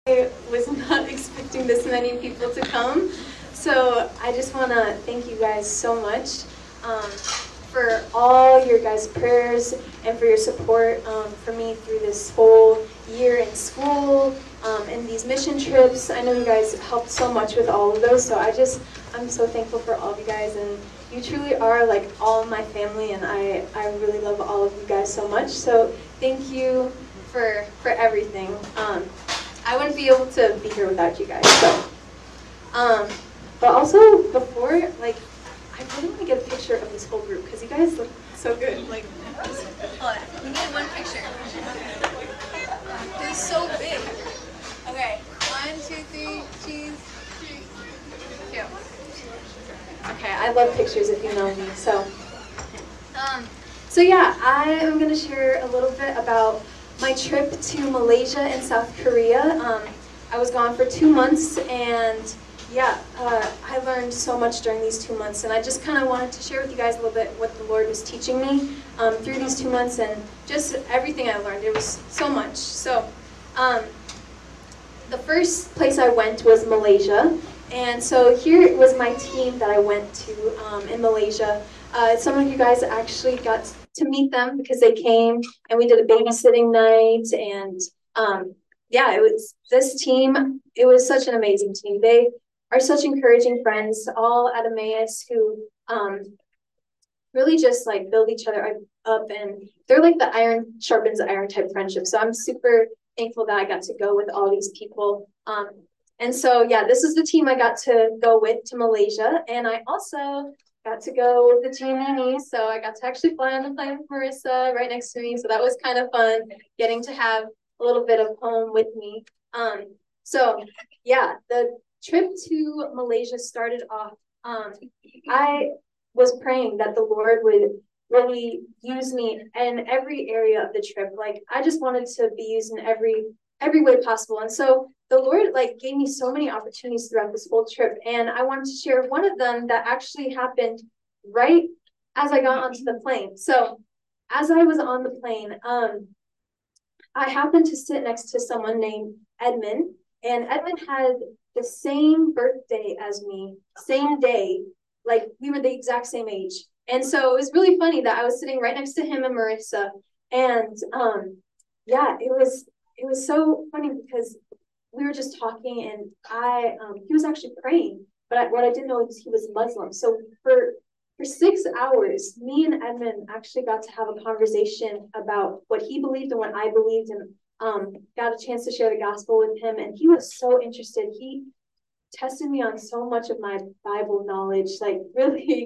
I was not expecting this many people to come. So I just want to thank you guys so much for all your guys' prayers and for your support for me through this whole year in school and these mission trips. I know you guys helped so much with all of those. So I'm so thankful for all of you guys. And you truly are like all my family. And I really love all of you guys so much. So thank you for everything. I wouldn't be able to be here without you guys. So, but also before, like, I really want to get a picture of this whole group because you guys look so good. Like, hold on, we need one picture. This is so big. Okay, 1, 2, 3, cheese. Cute. Okay, I love pictures if you know me. So yeah, I am gonna share a little bit about my trip to Malaysia and South Korea. I was gone for 2 months, and yeah, I learned so much during these 2 months, and I just kind of wanted to share with you guys a little bit what the Lord was teaching me through these 2 months, and just everything I learned. It was so much. So the first place I went was Malaysia, and so here was my team that I went to in Malaysia. Some of you guys actually got to meet them because they came and we did a babysitting night, and yeah, it was this team. It was such an amazing team. They are such encouraging friends, all at Emmaus, who really just like build each other up, and they're like the iron sharpens iron type friendship. So I'm super thankful that I got to go with all these people. And so yeah, this is the team I got to go with to Malaysia, and I also got to go with the team Nini, so I got to actually fly on the plane with Marissa right next to me. So that was kind of fun, getting to have a little bit of home with me. So yeah, the trip to Malaysia started off. I was praying that the Lord would really use me in every area of the trip. Like I just wanted to be used in every way possible. And so the Lord like gave me so many opportunities throughout this whole trip. And I wanted to share one of them that actually happened right as I got onto the plane. So as I was on the plane, I happened to sit next to someone named Edmund, and Edmund had the same birthday as me, same day, like we were the exact same age. And so it was really funny that I was sitting right next to him and Marissa, and yeah, it was so funny because we were just talking, and he was actually praying, but what I didn't know is he was Muslim. So for 6 hours, me and Edmund actually got to have a conversation about what he believed and what I believed, and got a chance to share the gospel with him. And he was so interested. He tested me on so much of my Bible knowledge, like really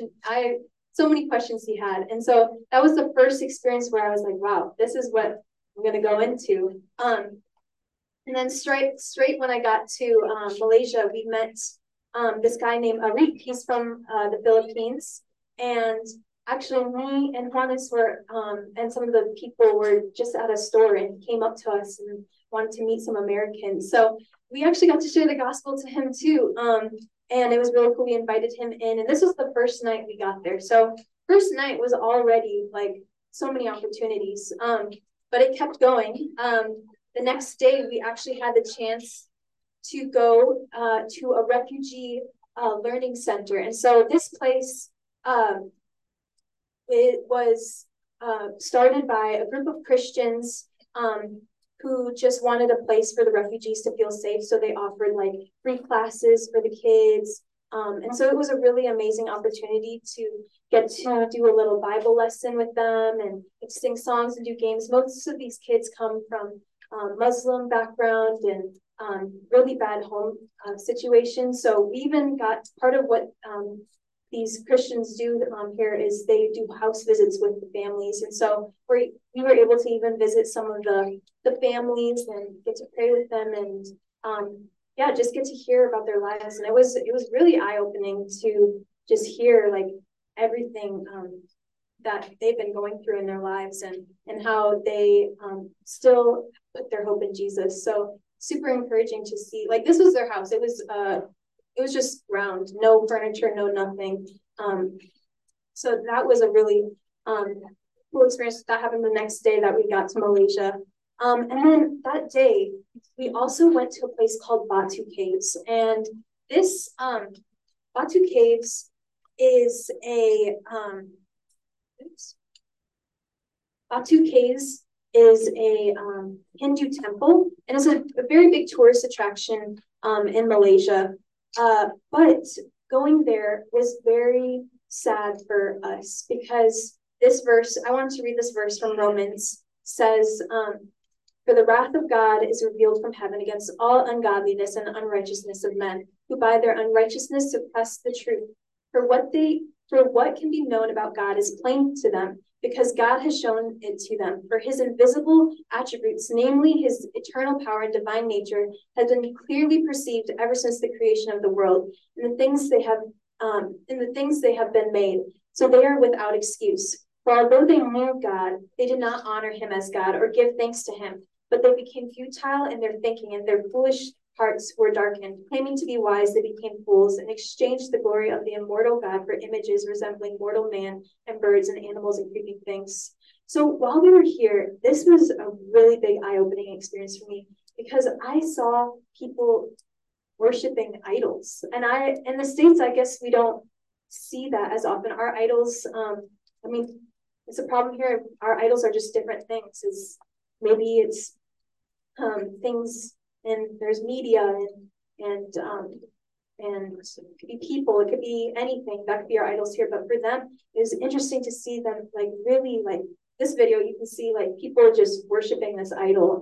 so many questions he had. And so that was the first experience where I was like, wow, this is what I'm gonna go into. And then straight when I got to Malaysia, we met this guy named Arik. He's from the Philippines. And actually, me and Juanes and some of the people were just at a store, and he came up to us and wanted to meet some Americans. So we actually got to share the gospel to him too. And it was really cool. We invited him in, and this was the first night we got there. So first night was already like so many opportunities. But it kept going. The next day, we actually had the chance to go to a refugee learning center. And so this place, it was started by a group of Christians who just wanted a place for the refugees to feel safe. So they offered like free classes for the kids. And so it was a really amazing opportunity to get to do a little Bible lesson with them and sing songs and do games. Most of these kids come from Muslim background and really bad home situations. So we even got part of what these Christians do here is they do house visits with the families. And so we were able to even visit some of the families and get to pray with them, and yeah, just get to hear about their lives. And it was really eye-opening to just hear like everything that they've been going through in their lives, and how they still put their hope in Jesus. So super encouraging to see. Like this was their house. It was just ground, no furniture, no nothing. So that was a really cool experience. That happened the next day that we got to Malaysia. And then that day, we also went to a place called Batu Caves. And this Batu Caves is Batu Caves is a Hindu temple, and it's a very big tourist attraction in Malaysia. But going there was very sad for us because this verse, I wanted to read this verse from Romans, says, for the wrath of God is revealed from heaven against all ungodliness and unrighteousness of men, who by their unrighteousness suppress the truth. For what can be known about God is plain to them, because God has shown it to them. For his invisible attributes, namely his eternal power and divine nature, have been clearly perceived ever since the creation of the world, and the things they have been made. So they are without excuse. For although they knew God, they did not honor him as God or give thanks to him, but they became futile in their thinking, and their foolish hearts were darkened. Claiming to be wise, they became fools and exchanged the glory of the immortal God for images resembling mortal man and birds and animals and creeping things. So while we were here, this was a really big eye-opening experience for me because I saw people worshiping idols. And in the States, I guess we don't see that as often. Our idols, it's a problem here. Our idols are just different things. Maybe it's things, and there's media and it could be people, it could be anything. That could be our idols here. But for them, it was interesting to see them really this video. You can see people just worshiping this idol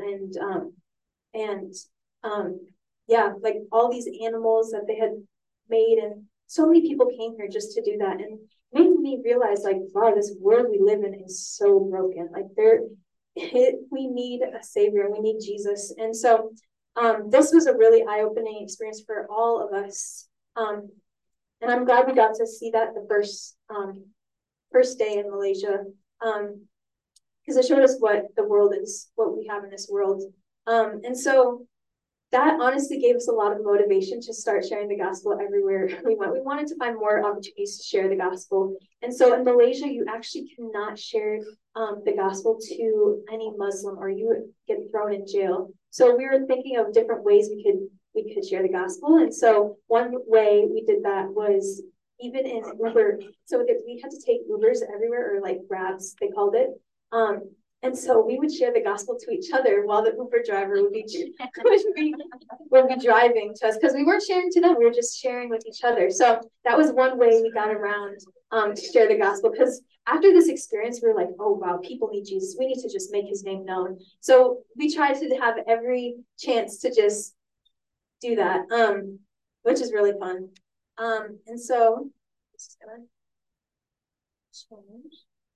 all these animals that they had made, and so many people came here just to do that, and made me realize wow, this world we live in is so broken. We need a savior, we need Jesus. And so this was a really eye-opening experience for all of us, and I'm glad we got to see that the first day in Malaysia, because it showed us what the world is, what we have in this world. And so that honestly gave us a lot of motivation to start sharing the gospel everywhere we went. We wanted to find more opportunities to share the gospel. And so in Malaysia, you actually cannot share the gospel to any Muslim, or you would get thrown in jail. So we were thinking of different ways we could share the gospel. And so one way we did that was even in Uber. So we had to take Ubers everywhere, or Grabs, they called it. And so we would share the gospel to each other while the Uber driver would be driving to us, because we weren't sharing to them, we were just sharing with each other. So that was one way we got around to share the gospel, because after this experience, we were like, oh, wow, people need Jesus. We need to just make his name known. So we tried to have every chance to just do that, which is really fun. And so, this is gonna change.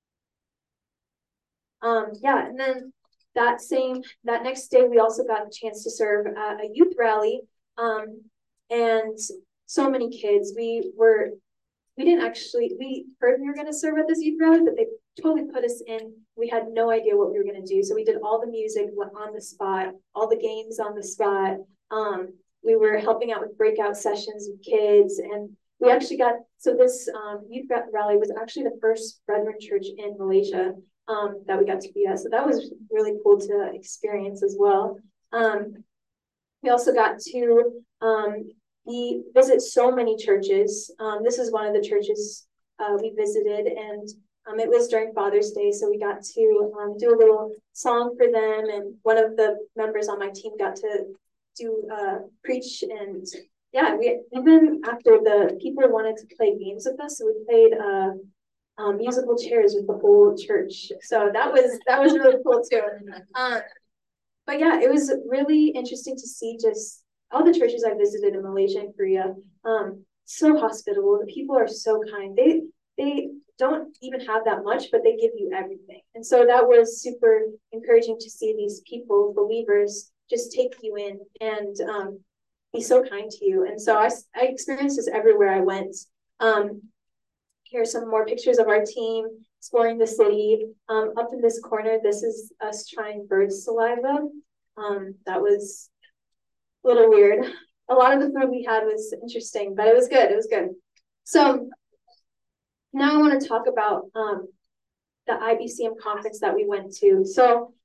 And then that next day, we also got a chance to serve at a youth rally, and so many kids. We heard we were going to serve at this youth rally, but they totally put us in. We had no idea what we were going to do, so we did all the music on the spot, all the games on the spot. We were helping out with breakout sessions with kids, and we actually this youth rally was actually the first Brethren church in Malaysia that we got to be at. So that was really cool to experience as well. We also got to visit so many churches. This is one of the churches we visited, and it was during Father's Day, so we got to do a little song for them, and one of the members on my team got to preach. And yeah, even after the people wanted to play games with us, so we played musical chairs with the whole church. So that was really cool too. But yeah, it was really interesting to see just all the churches I visited in Malaysia and Korea. So hospitable. The people are so kind. They don't even have that much, but they give you everything. And so that was super encouraging to see these people, believers, just take you in and be so kind to you. And so I experienced this everywhere I went. Here are some more pictures of our team exploring the city. Up in this corner, this is us trying bird saliva. That was a little weird. A lot of the food we had was interesting, but it was good. It was good. So now I want to talk about the IBCM conference that we went to. So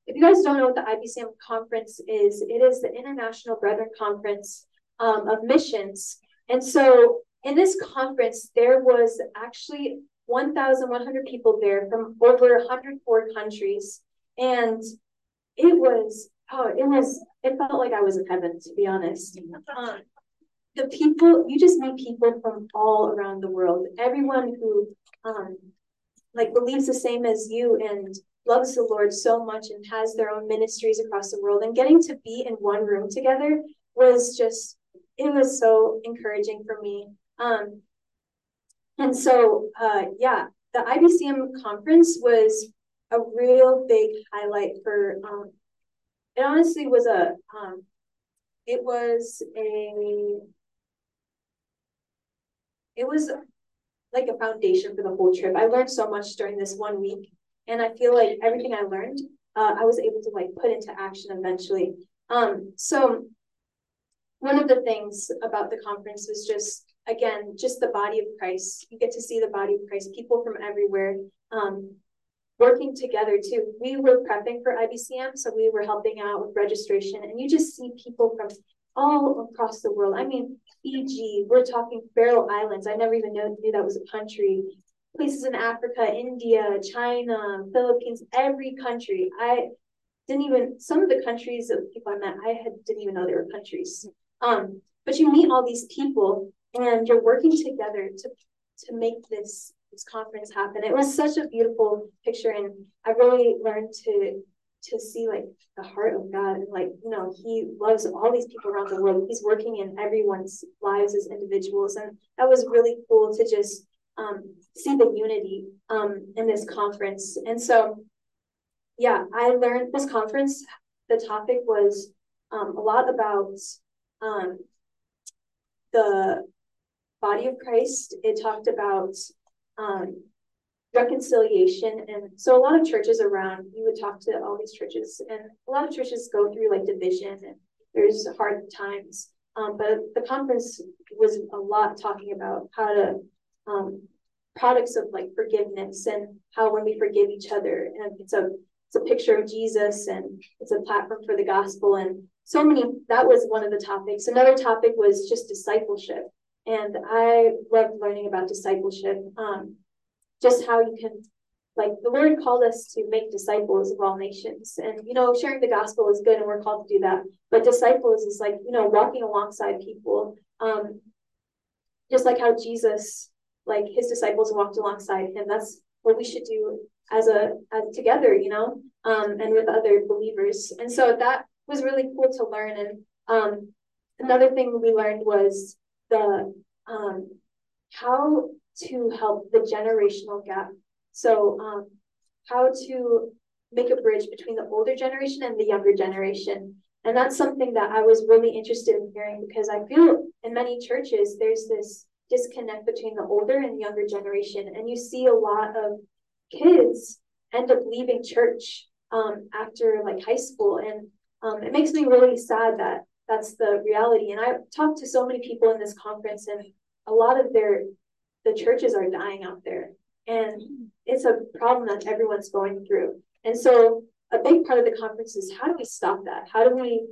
if you guys don't know what the IBCM conference is, it is the International Brethren Conference of Missions. And so in this conference, there was actually 1,100 people there from over 104 countries. And it felt like I was in heaven, to be honest. The people, you just meet people from all around the world. Everyone who believes the same as you and loves the Lord so much and has their own ministries across the world, and getting to be in one room together was so encouraging for me. And so the IBCM conference was a real big highlight for it honestly was like a foundation for the whole trip. I learned so much during this 1 week, and I feel like everything I learned, I was able to put into action eventually. So one of the things about the conference was just the body of Christ. You get to see the body of Christ, people from everywhere, working together too. We were prepping for IBCM, so we were helping out with registration, and you just see people from all across the world. I mean, Fiji, we're talking Faroe Islands. I never even knew that was a country. Places in Africa, India, China, Philippines, every country. Some of the countries of people I met, didn't even know they were countries. But you meet all these people and you're working together to make this conference happen. It was such a beautiful picture, and I really learned to see the heart of God, and he loves all these people around the world. He's working in everyone's lives as individuals, and that was really cool to just see the unity in this conference. And so I learned this conference, the topic was a lot about the body of Christ. It talked about reconciliation. And so a lot of churches around, you would talk to all these churches, and a lot of churches go through division, and there's hard times. But the conference was a lot talking about how to products of forgiveness, and how when we forgive each other, and it's a picture of Jesus, and it's a platform for the gospel, and so many. That was one of the topics. Another topic was just discipleship, and I loved learning about discipleship. Just how you can, the Lord called us to make disciples of all nations, and sharing the gospel is good, and we're called to do that. But disciples is walking alongside people, just like how Jesus, his disciples walked alongside him. That's what we should do as together, and with other believers. And so that was really cool to learn. And another thing we learned was the how to help the generational gap. So how to make a bridge between the older generation and the younger generation. And that's something that I was really interested in hearing, because I feel in many churches, there's this disconnect between the older and younger generation. And you see a lot of kids end up leaving church after high school. And it makes me really sad that that's the reality. And I've talked to so many people in this conference, and a lot of the churches are dying out there, and it's a problem that everyone's going through. And so a big part of the conference is, how do we stop that? How do we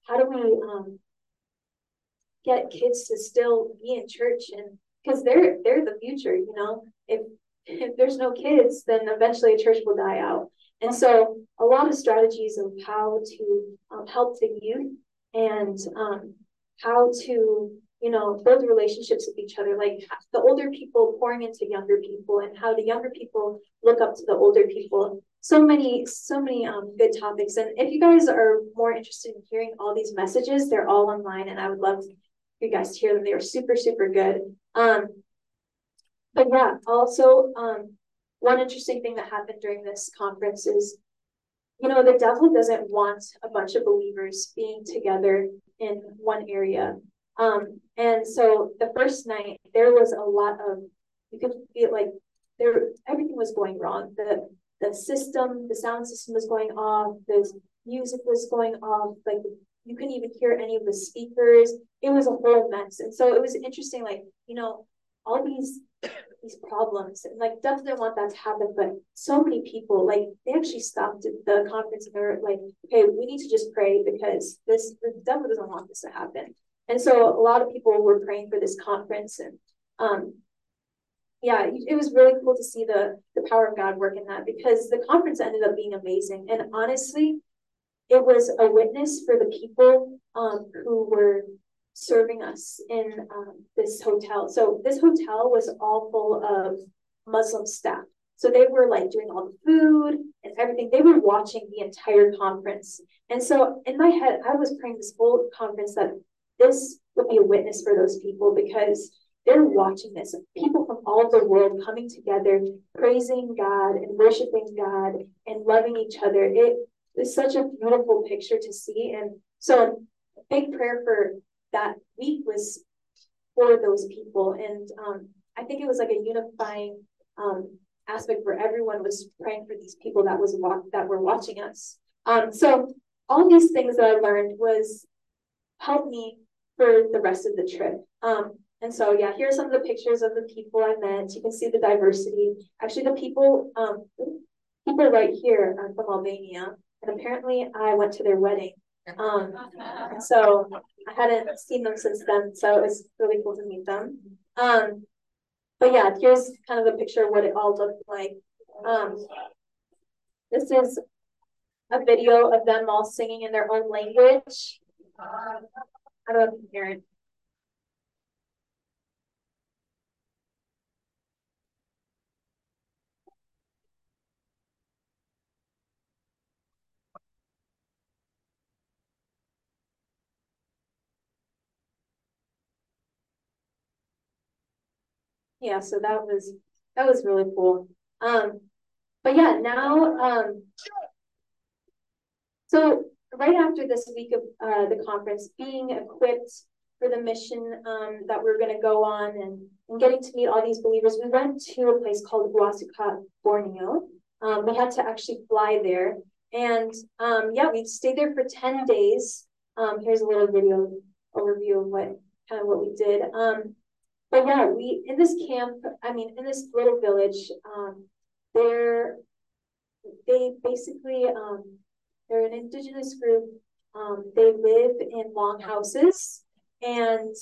get kids to still be in church? And because they're the future, if there's no kids, then eventually a church will die out. And so a lot of strategies of how to help the youth, and how to build relationships with each other, the older people pouring into younger people, and how the younger people look up to the older people. So many good topics. And if you guys are more interested in hearing all these messages, they're all online, and I would love for you guys to hear them. They were super, super good. But yeah, also one interesting thing that happened during this conference is, the devil doesn't want a bunch of believers being together in one area. And so the first night, there was a lot of, you could feel everything was going wrong. The sound system was going off, the music was going off, you couldn't even hear any of the speakers. It was a whole mess. And so it was interesting, all these problems, and like definitely want that to happen, but so many people, like they actually stopped at the conference and they're like, okay, we need to just pray because the devil doesn't want this to happen. And so a lot of people were praying for this conference, and yeah, it was really cool to see the power of God work in that, because the conference ended up being amazing. And honestly, it was a witness for the people who were serving us in this hotel. So this hotel was all full of Muslim staff. So they were like doing all the food and everything. They were watching the entire conference. And so in my head, I was praying this whole conference that this would be a witness for those people, because they're watching this. People from all over the world coming together, praising God and worshiping God and loving each other. It was such a beautiful picture to see. And so a big prayer for that week was for those people. And I think it was like a unifying aspect where everyone was praying for these people that were watching us. So all these things that I learned was helped me for the rest of the trip. And so, yeah, here are some of the pictures of the people I met. You can see the diversity. Actually, the people right here are from Albania, and apparently I went to their wedding. So I hadn't seen them since then, so it was really cool to meet them. But yeah, here's kind of a picture of what it all looked like. This is a video of them all singing in their own language. I don't know if you can hear it. Yeah, so that was really cool. But yeah, now so right after this week of the conference, being equipped for the mission that we are going to go on, and getting to meet all these believers, we went to a place called Huasuka, Borneo. We had to actually fly there, and yeah, we stayed there for 10 days. Here's a little video overview of what we did. But yeah, we in this camp, in this little village, they're they basically they're an indigenous group. They live in long houses, and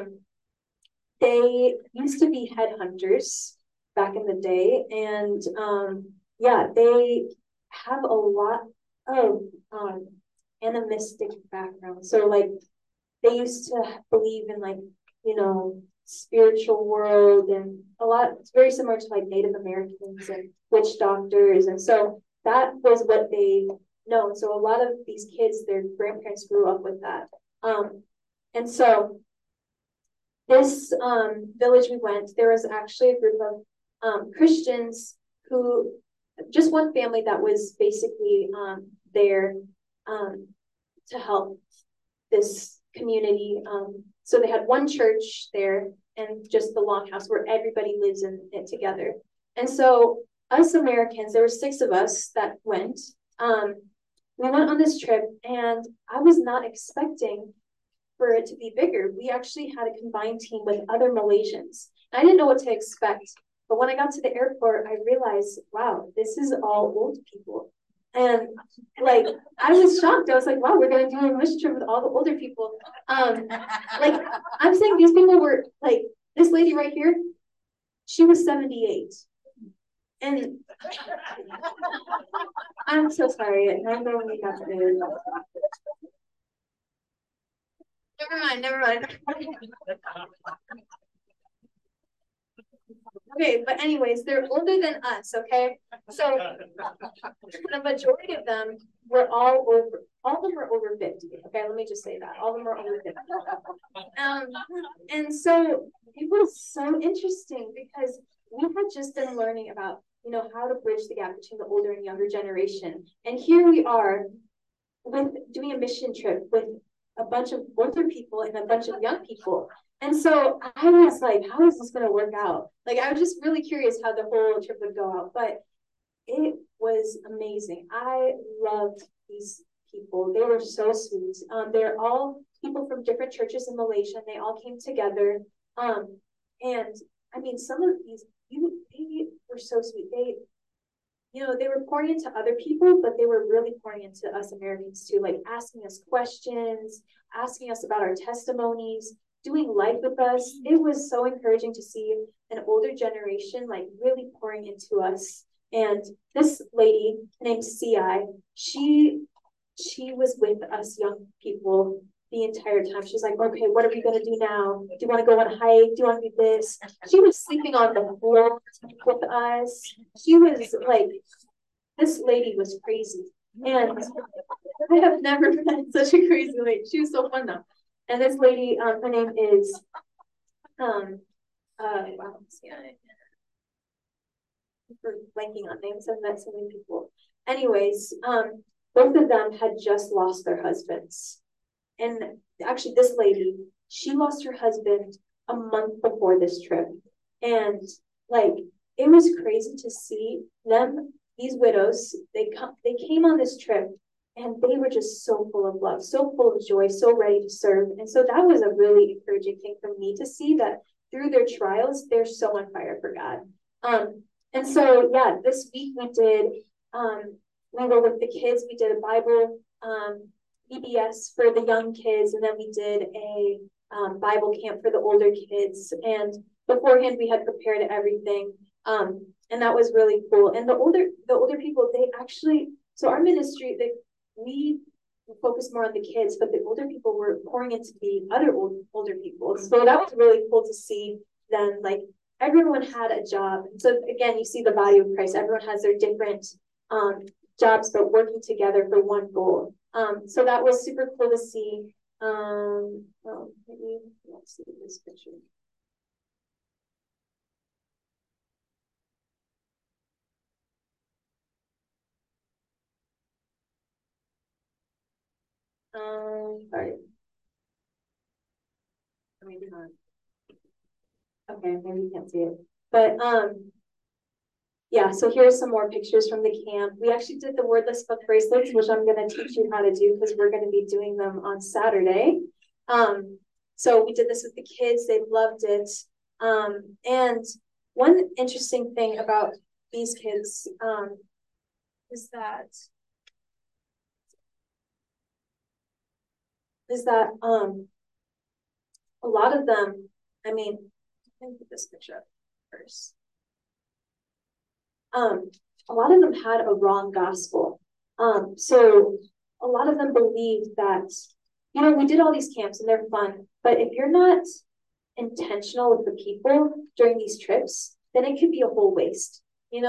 they used to be headhunters back in the day, and yeah, they have a lot of animistic background. So like they used to believe in like, spiritual world, and a lot, it's very similar to like Native Americans and witch doctors. And so that was what they know. So a lot of these kids, their grandparents grew up with that. And so this village we went, there was actually a group of Christians who, just one family that was basically there to help this community. So they had one church there and just the longhouse where everybody lives in it together. And so us Americans, there were 6 of us that went. We went on this trip, and I was not expecting for it to be bigger. We actually had a combined team with other Malaysians. I didn't know what to expect, but when I got to the airport, I realized, wow, this is all old people. And like, I was shocked. I was like, wow, we're going to do a mission trip with all the older people. Like, I'm saying these people were like, this lady right here, she was 78. And I'm so sorry. I don't know when we got to do. Never mind. Okay, but anyways, they're older than us, okay? So the majority of them were all of them were over 50. Okay, let me just say that. All of them were over 50. And so it was so interesting because we had just been learning about, how to bridge the gap between the older and younger generation. And here we are with doing a mission trip with a bunch of older people and a bunch of young people. And so I was like, how is this going to work out? Like, I was just really curious how the whole trip would go out, but it was amazing. I loved these people. They were so sweet. They're all people from different churches in Malaysia, and they all came together. And I mean, some of these, they were so sweet. They were pouring into other people, but they were really pouring into us Americans too, like asking us questions, asking us about our testimonies, doing life with us. It was so encouraging to see an older generation like really pouring into us. And this lady named CI, she was with us young people the entire time. She's like, okay, what are we gonna do now? Do you want to go on a hike? Do you want to do this? She was sleeping on the floor with us. She was like, this lady was crazy. And I have never met such a crazy lady. She was so fun though. And this lady, her name is wow, for blanking on names. I've met so many people. Anyways, both of them had just lost their husbands. And actually, this lady, she lost her husband a month before this trip. And like, it was crazy to see them, these widows, they came on this trip and they were just so full of love, so full of joy, so ready to serve. And so that was a really encouraging thing for me to see that through their trials, they're so on fire for God. And so, yeah, this week we were with the kids, we did a Bible VBS for the young kids, and then we did a Bible camp for the older kids. And beforehand, we had prepared everything, and that was really cool. And the older people, they actually, so our ministry, we focused more on the kids, but the older people were pouring into the other older people. So that was really cool to see them. Like everyone had a job. So again, you see the body of Christ. Everyone has their different jobs, but working together for one goal. So that was super cool to see. Let's see this picture. Sorry. Maybe not. Okay, maybe you can't see it. But yeah, so here's some more pictures from the camp. We actually did the wordless book bracelets, which I'm going to teach you how to do because we're going to be doing them on Saturday. So we did this with the kids. They loved it. And one interesting thing about these kids is that a lot of them, I mean, let me put this picture up first. A lot of them had a wrong gospel. So a lot of them believed that, we did all these camps and they're fun, but if you're not intentional with the people during these trips, then it could be a whole waste. We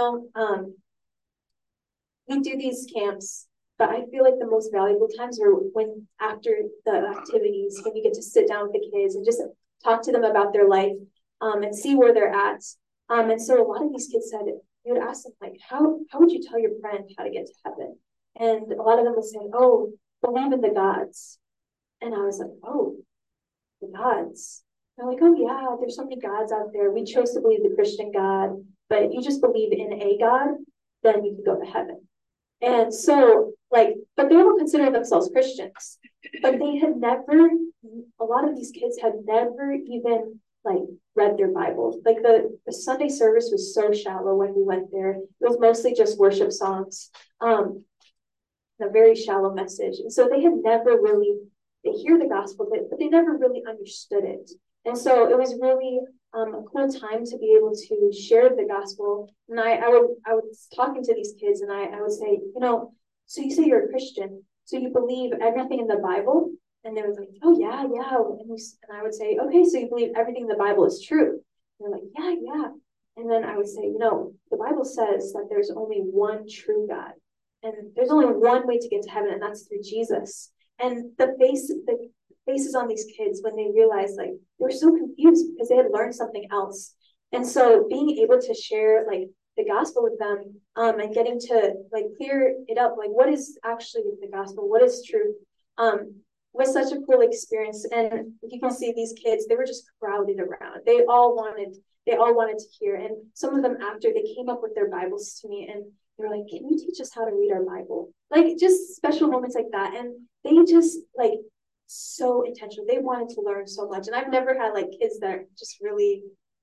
do these camps, but I feel like the most valuable times are when after the activities, when you get to sit down with the kids and just talk to them about their life and see where they're at. And so a lot of these kids said, you would ask them, like, how would you tell your friend how to get to heaven? And a lot of them would say, oh, believe in the gods. And I was like, oh, the gods. They're like, oh yeah, there's so many gods out there. We chose to believe the Christian God, but if you just believe in a God, then you can go to heaven. And so, but they don't consider themselves Christians. But they had never, a lot of these kids had never even read their Bibles. Like the Sunday service was so shallow when we went there. It was mostly just worship songs, a very shallow message. And so they had never really, they hear the gospel, but they never really understood it. And so it was really a cool time to be able to share the gospel. And I was talking to these kids and I would say, so you say you're a Christian, so you believe everything in the Bible? And they were like, oh yeah. And I would say, okay, so you believe everything in the Bible is true? And they're like, yeah. And then I would say, the Bible says that there's only one true God. And there's only one way to get to heaven, and that's through Jesus. And the faces on these kids when they realized they were so confused because they had learned something else. And so being able to share the gospel with them and getting to clear it up, what is actually the gospel, what is truth, was such a cool experience. And you can see these kids, they were just crowded around. They all wanted to hear. And some of them after, they came up with their Bibles to me and they were like, can you teach us how to read our Bible? Just special moments like that. And they just so intentional. They wanted to learn so much. And I've never had kids that just really,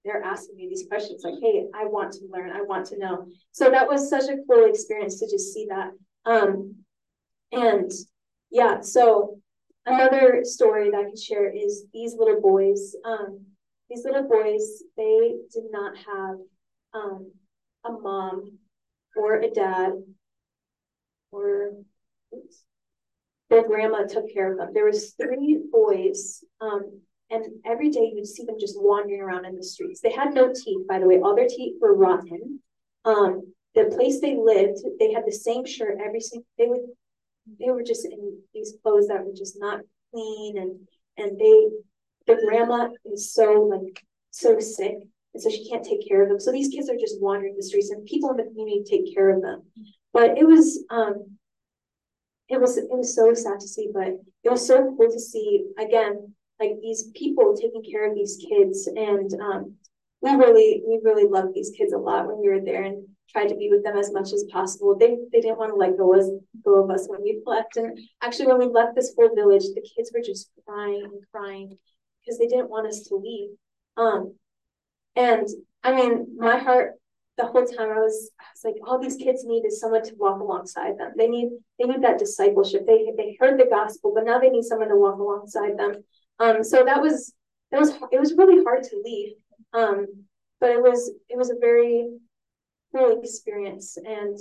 they're asking me these questions like, hey, I want to learn, I want to know. So that was such a cool experience to just see that. And yeah, so another story that I can share is these little boys. These little boys, they did not have a mom or a dad or their grandma took care of them. There was 3 boys, and every day you'd see them just wandering around in the streets. They had no teeth, by the way. All their teeth were rotten. The place they lived, they had the same shirt every single. They were just in these clothes that were just not clean, and the grandma is so sick, and so she can't take care of them. So these kids are just wandering the streets, and people in the community take care of them. But it was so sad to see, but it was so cool to see again, like these people taking care of these kids, and we really loved these kids a lot when we were there and tried to be with them as much as possible. They didn't want to let go of us when we left, and actually when we left this whole village, the kids were just crying and crying because they didn't want us to leave. And I mean, my heart the whole time I was like, all these kids need is someone to walk alongside them. They need that discipleship. They heard the gospel, but now they need someone to walk alongside them. So it was really hard to leave. But it was a very cool experience. And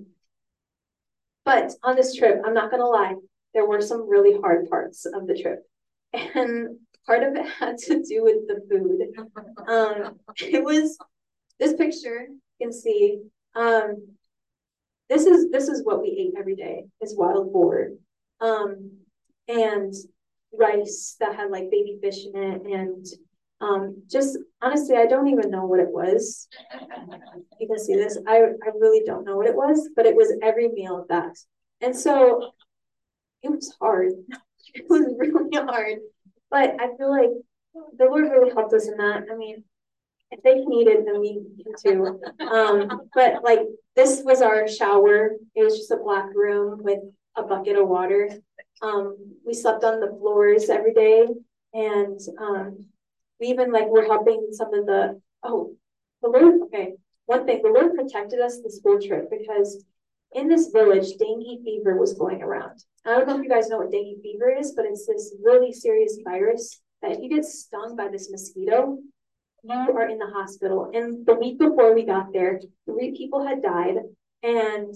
but on this trip, I'm not gonna lie, there were some really hard parts of the trip. And part of it had to do with the food. It was this picture, you can see, this is what we ate every day, is wild boar, and rice that had like baby fish in it, and just honestly, I don't even know what it was. You can see this. I really don't know what it was, but it was every meal of that. And so it was hard. It was really hard. But I feel like the Lord really helped us in that. I mean, if they can eat it, then we can too. But like this was our shower. It was just a black room with a bucket of water. We slept on the floors every day, and we even like were helping some of the Lord. Okay, one thing, the Lord protected us this whole trip because in this village, dengue fever was going around. I don't know if you guys know what dengue fever is, but it's this really serious virus that if you get stung by this mosquito, you are in the hospital. And the week before we got there, 3 people had died, and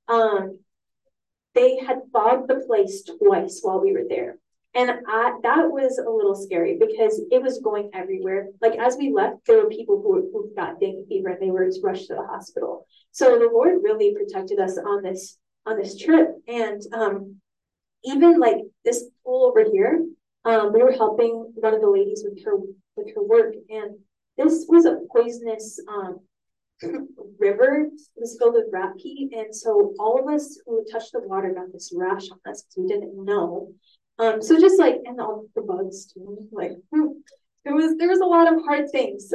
they had fogged the place twice while we were there. And that was a little scary because it was going everywhere. Like as we left, there were people who got dengue fever and they were rushed to the hospital. So the Lord really protected us on this trip. And even like this pool over here, we were helping one of the ladies with her work, and this was a poisonous river. It was filled with rat pee, and so all of us who touched the water got this rash on us because we didn't know. So just like, and all the bugs too, like there was a lot of hard things.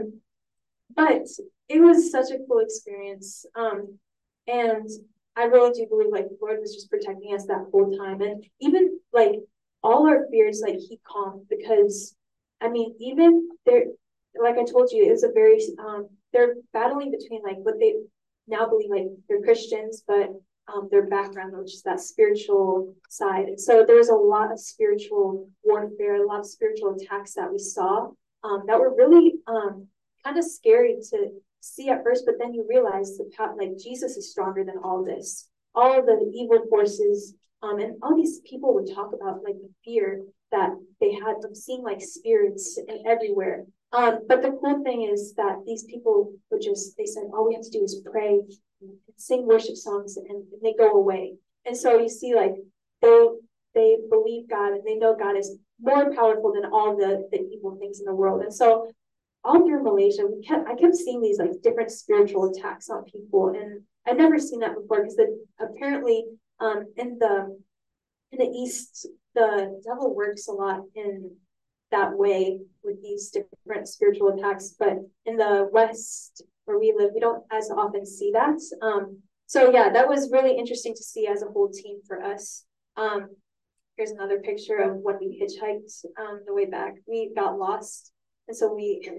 But it was such a cool experience. And I really do believe like the Lord was just protecting us that whole time. And even like all our fears, like he calmed, because I mean, even there, like I told you, it's a very they're battling between like what they now believe like they're Christians, but their background, which is that spiritual side. So there's a lot of spiritual warfare, a lot of spiritual attacks that we saw that were really kind of scary to see at first, but then you realize that like Jesus is stronger than all this, all the evil forces, and all these people would talk about like the fear that they had of seeing like spirits everywhere. But the cool thing is that these people they said, all we have to do is pray, and sing worship songs, and they go away. And so you see, like, they believe God, and they know God is more powerful than all the evil things in the world. And so all through Malaysia, I kept seeing these like different spiritual attacks on people, and I'd never seen that before because apparently in the East, the devil works a lot in that way with these different spiritual attacks, but in the West where we live, we don't as often see that. So yeah, that was really interesting to see as a whole team for us. Here's another picture of when we hitchhiked the way back. We got lost, and so we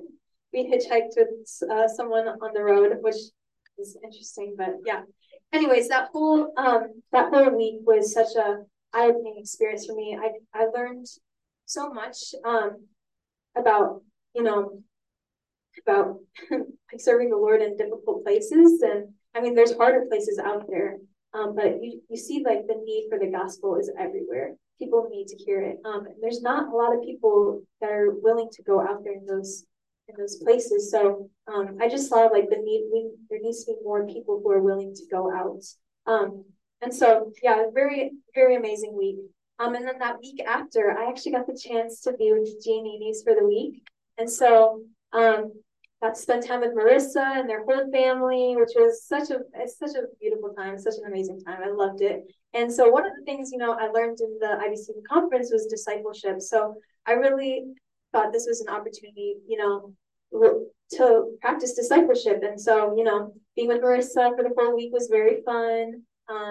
we hitchhiked with someone on the road, which is interesting, but yeah. Anyways, that whole week was such a eye-opening experience for me. I learned so much about, you know, about like serving the Lord in difficult places. And I mean, there's harder places out there, but you see like the need for the gospel is everywhere. People need to hear it. And there's not a lot of people that are willing to go out there in those places. So I just saw like there needs to be more people who are willing to go out. And so yeah, very, very amazing week. And then that week after, I actually got the chance to be with Giannini's for the week. And so got to spend time with Marissa and their whole family, which was such a beautiful time, such an amazing time. I loved it. And so one of the things, I learned in the IBC conference was discipleship. So I really thought this was an opportunity, to practice discipleship. And so, being with Marissa for the whole week was very fun.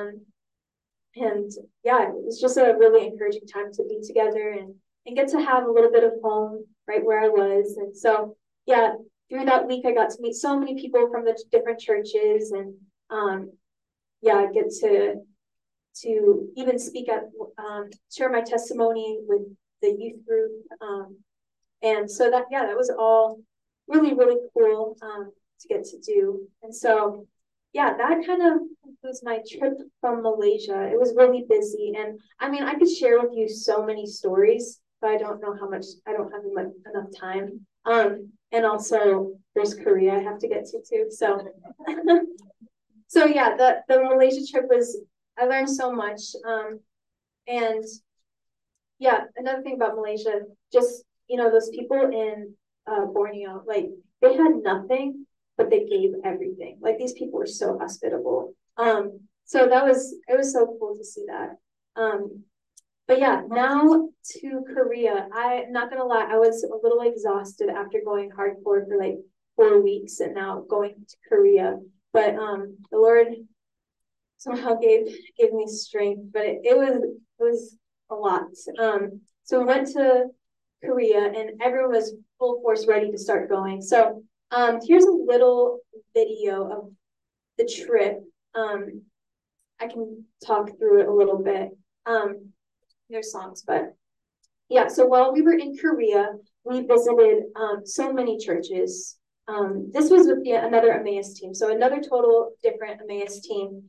And yeah, it was just a really encouraging time to be together and get to have a little bit of home right where I was. And so, yeah, through that week, I got to meet so many people from the different churches and, get to even speak at, share my testimony with the youth group. And so that was all really, really cool to get to do. And so, yeah, that kind of concludes my trip from Malaysia. It was really busy. And I mean, I could share with you so many stories, but I don't know how much, I don't have enough time. And also there's Korea I have to get to too. So, so yeah, the Malaysia trip I learned so much. And yeah, another thing about Malaysia, just, those people in Borneo, like they had nothing, but they gave everything. Like these people were so hospitable. So it was so cool to see that. But yeah, now to Korea. I'm not gonna lie, I was a little exhausted after going hardcore for like 4 weeks and now going to Korea. But the Lord somehow gave me strength, but it was a lot. So we went to Korea and everyone was full force ready to start going. So here's a little video of the trip. I can talk through it a little bit. There's songs, but yeah. So while we were in Korea, we visited so many churches. This was with another Emmaus team, so another total different Emmaus team.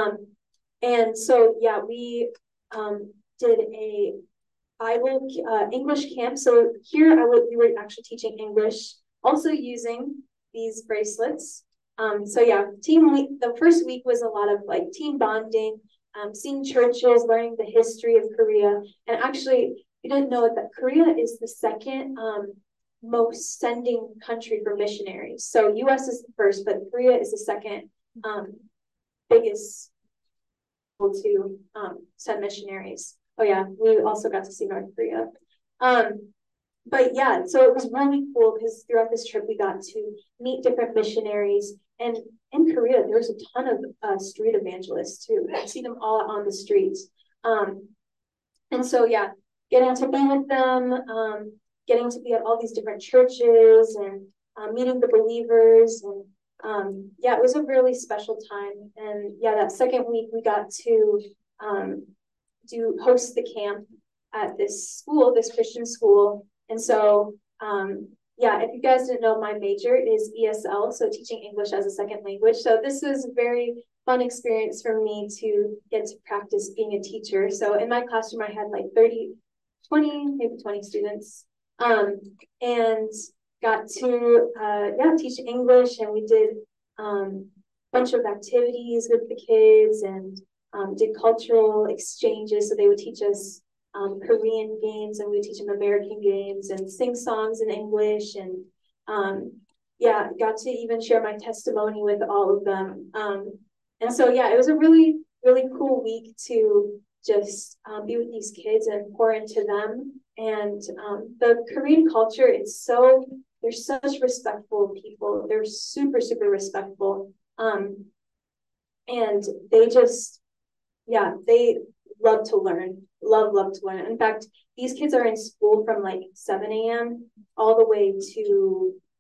And so yeah, we did a Bible English camp. So here we were actually teaching English, also using these bracelets. So yeah, team week. The first week was a lot of like team bonding, seeing churches, learning the history of Korea, and actually, you didn't know that Korea is the second most sending country for missionaries. So U.S. is the first, but Korea is the second biggest to send missionaries. Oh yeah, we also got to see North Korea. But yeah, so it was really cool because throughout this trip we got to meet different missionaries. And in Korea, there's a ton of street evangelists too. I see them all on the streets. And so yeah, getting to be with them, getting to be at all these different churches and meeting the believers. And yeah, it was a really special time. And yeah, that second week we got to host the camp at this Christian school. And so, yeah, if you guys didn't know, my major is ESL, so teaching English as a second language. So this was a very fun experience for me to get to practice being a teacher. So in my classroom, I had like 20 students, and got to, teach English. And we did a bunch of activities with the kids and did cultural exchanges. So they would teach us Korean games and we would teach them American games and sing songs in English. And got to even share my testimony with all of them. And so, yeah, it was a really, really cool week to just be with these kids and pour into them. And the Korean culture, they're such respectful people. They're super, super respectful. And they just, they love to learn, love to learn. In fact, these kids are in school from like 7 a.m. all the way to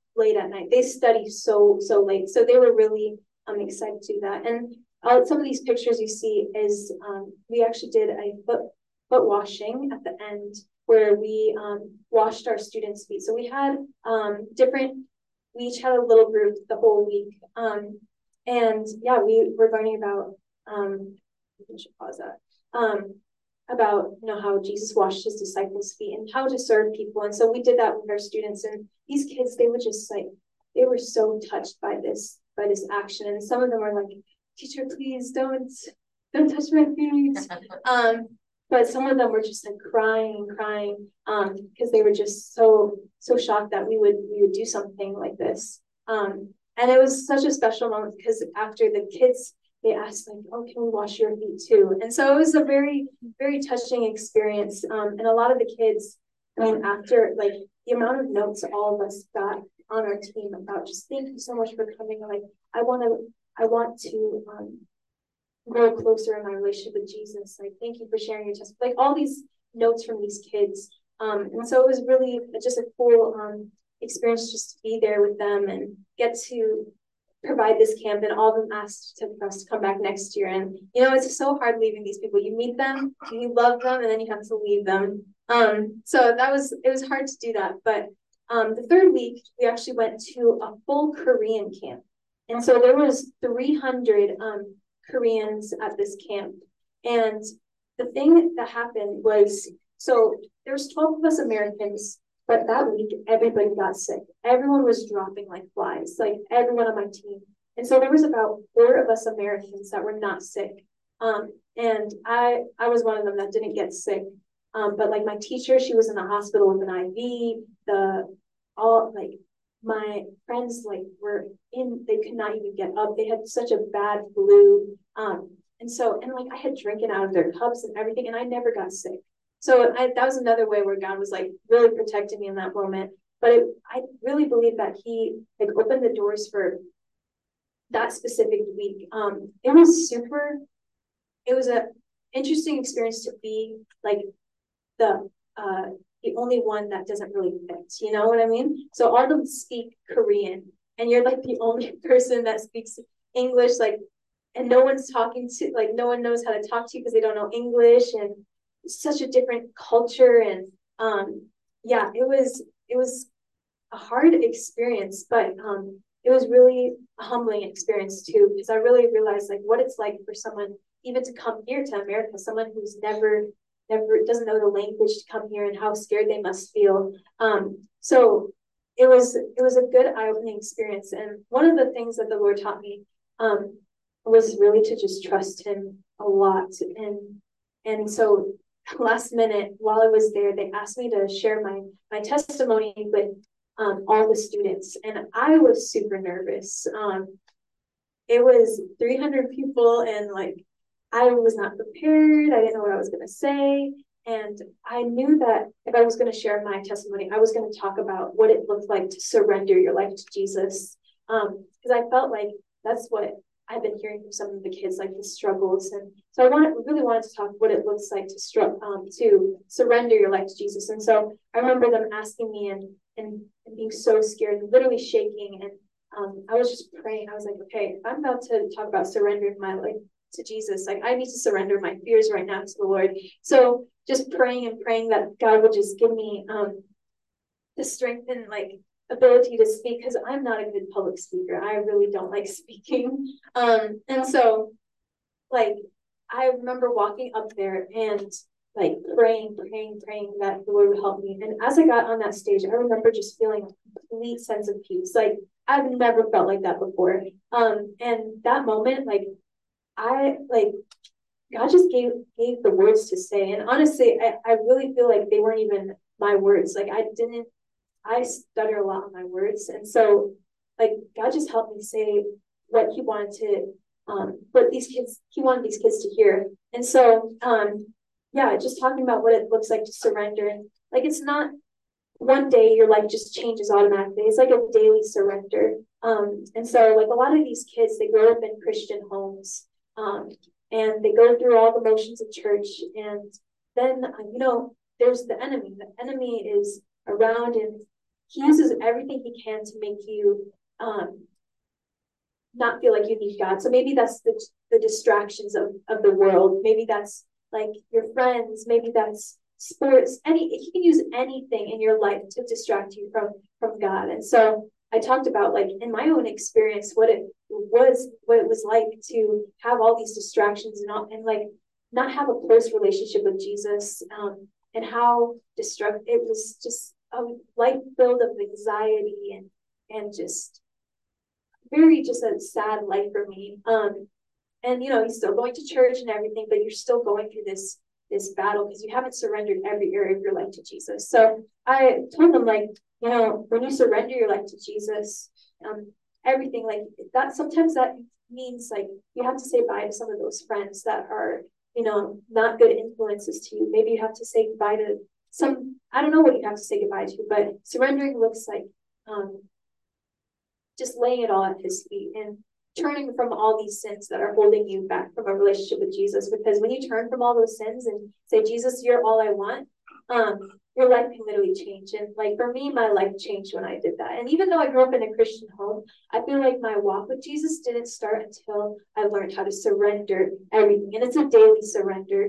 late at night. They study so late, so they were really excited to do that. And some of these pictures you see is we actually did a foot washing at the end where we washed our students' feet. So we had we each had a little group the whole week. And yeah, we were learning about, I should pause that, about, how Jesus washed his disciples' feet and how to serve people. And so we did that with our students, and these kids, they were just like, they were so touched by this action. And some of them were like, teacher, please don't touch my feet. But some of them were just like crying, because they were just so shocked that we would do something like this. And it was such a special moment because after the kids, they asked like, oh, can we wash your feet too? And so it was a very, very touching experience. And a lot of the kids, after like the amount of notes all of us got on our team about just thank you so much for coming. Like, I want to grow closer in my relationship with Jesus. Like, thank you for sharing your testimony. Like all these notes from these kids. And so it was really just a cool experience just to be there with them and get to provide this camp. And all of them asked us to come back next year. And it's so hard leaving these people. You meet them, you love them, and then you have to leave them. So it was hard to do that. But the third week we actually went to a full Korean camp. And so there was 300 Koreans at this camp. And the thing that happened was, so there was 12 of us Americans, but that week everybody got sick. Everyone was dropping like flies, like everyone on my team. And so there was about 4 of us Americans that were not sick. And I was one of them that didn't get sick. But like my teacher, she was in the hospital with an IV. My friends they could not even get up. They had such a bad flu. And I had drinking out of their cups and everything, and I never got sick. So that was another way where God was like really protecting me in that moment. But I really believe that he opened the doors for that specific week. It was an interesting experience to be like the only one that doesn't really fit, you know what I mean? So all of them speak Korean, and you're like the only person that speaks English, and no one knows how to talk to you because they don't know English, and it's such a different culture. And it was a hard experience, but it was really a humbling experience too, because I really realized what it's like for someone even to come here to America, someone who's never doesn't know the language, to come here and how scared they must feel. So it was a good eye-opening experience. And one of the things that the Lord taught me was really to just trust him a lot. And so last minute, while I was there, they asked me to share my testimony with all the students. And I was super nervous. It was 300 people, and I was not prepared. I didn't know what I was going to say. And I knew that if I was going to share my testimony, I was going to talk about what it looked like to surrender your life to Jesus. Because I felt like that's what I've been hearing from some of the kids, like the struggles. And so I really wanted to talk what it looks like to surrender your life to Jesus. And so I remember them asking me and being so scared, literally shaking. And I was just praying. I was like, okay, if I'm about to talk about surrendering my life to Jesus, I need to surrender my fears right now to the Lord. So just praying that God would just give me the strength and ability to speak, because I'm not a good public speaker. I really don't like speaking. And so I remember walking up there and praying that the Lord would help me. And as I got on that stage, I remember just feeling a complete sense of peace. I've never felt like that before. And that moment, God just gave the words to say. And honestly, I really feel like they weren't even my words. I stutter a lot on my words. And so God just helped me say what he wanted to, he wanted these kids to hear. And so, just talking about what it looks like to surrender. And it's not one day your life just changes automatically. It's like a daily surrender. And so a lot of these kids, they grow up in Christian homes. And they go through all the motions of church. And then, there's the enemy. The enemy is around, and he uses everything he can to make you not feel like you need God. So maybe that's the distractions of the world. Maybe that's like your friends. Maybe that's sports. He can use anything in your life to distract you from God. And so I talked about like in my own experience what it was like to have all these distractions and like not have a close relationship with Jesus, and how destructive it was, just a life filled of anxiety and just very just a sad life for me. And you're still going to church and everything, but you're still going through this battle because you haven't surrendered every area of your life to Jesus. So I told them, like, when you surrender your life to Jesus, everything like that, sometimes that means like you have to say bye to some of those friends that are, not good influences to you. Maybe you have to say goodbye to some, I don't know what you have to say goodbye to, but surrendering looks like just laying it all at his feet and turning from all these sins that are holding you back from a relationship with Jesus. Because when you turn from all those sins and say, Jesus, you're all I want, your life can literally change. And like for me, my life changed when I did that. And even though I grew up in a Christian home, I feel like my walk with Jesus didn't start until I learned how to surrender everything. And it's a daily surrender.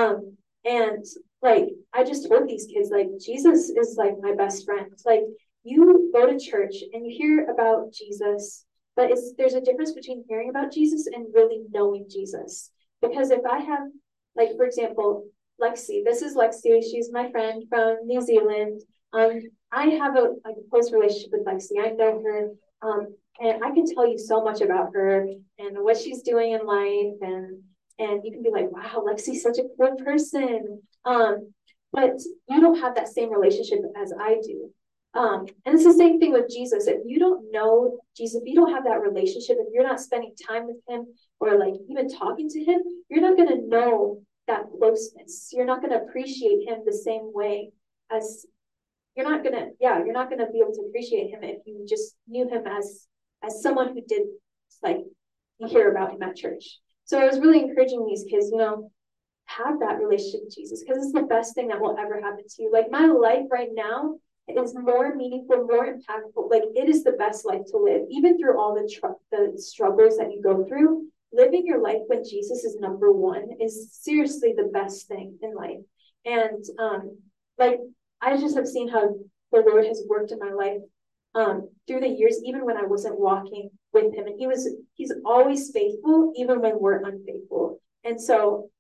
And like I just told these kids, like, Jesus is like my best friend. Like, you go to church and you hear about Jesus, but there's a difference between hearing about Jesus and really knowing Jesus. Because if I have, like, for example, Lexi, this is Lexi, she's my friend from New Zealand. I have a close relationship with Lexi. I know her, and I can tell you so much about her and what she's doing in life, and you can be like, wow, Lexi's such a cool person. But you don't have that same relationship as I do. And it's the same thing with Jesus. If you don't know Jesus, if you don't have that relationship, if you're not spending time with him or like even talking to him, you're not going to know that closeness. You're not going to appreciate him the same way as you're not going to be able to appreciate him if you just knew him as someone who did, like, you hear about him at church. So I was really encouraging these kids, have that relationship with Jesus, because it's the best thing that will ever happen to you. Like, my life right now is more meaningful, more impactful. Like, it is the best life to live, even through all the struggles that you go through. Living your life when Jesus is number one is seriously the best thing in life. And like, I just have seen how the Lord has worked in my life through the years, even when I wasn't walking with him. And he's always faithful, even when we're unfaithful. And so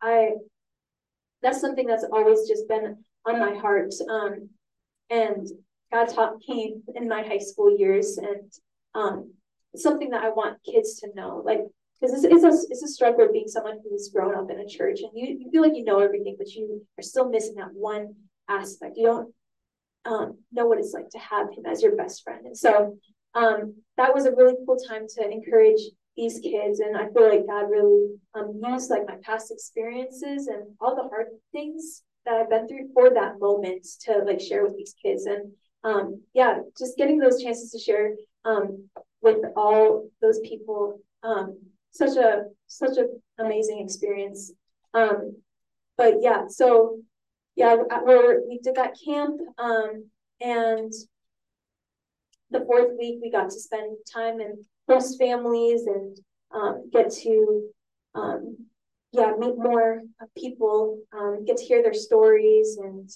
that's something that's always just been on my heart. And God taught me in my high school years, and it's something that I want kids to know, like, because it's a struggle being someone who's grown up in a church, and you feel like you know everything, but you are still missing that one aspect. You don't know what it's like to have him as your best friend. And so that was a really cool time to encourage these kids, and I feel like God really used like my past experiences and all the hard things that I've been through for that moment to like share with these kids. And just getting those chances to share with all those people, such a amazing experience. But yeah, so yeah, we did that camp, and the fourth week we got to spend time in host families and get to meet more people, get to hear their stories, and